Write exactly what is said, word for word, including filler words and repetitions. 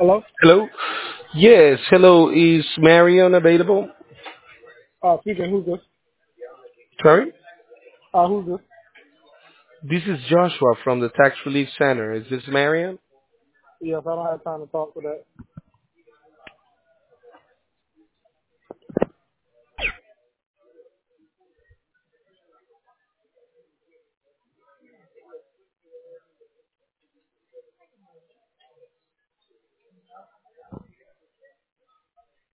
Hello? Hello? Yes, hello. Is Marion available? Uh, speaking, who's this? Sorry? Uh, who's this? This is Joshua from the Tax Relief Center. Is this Marion? Yes, I don't have time to talk for that.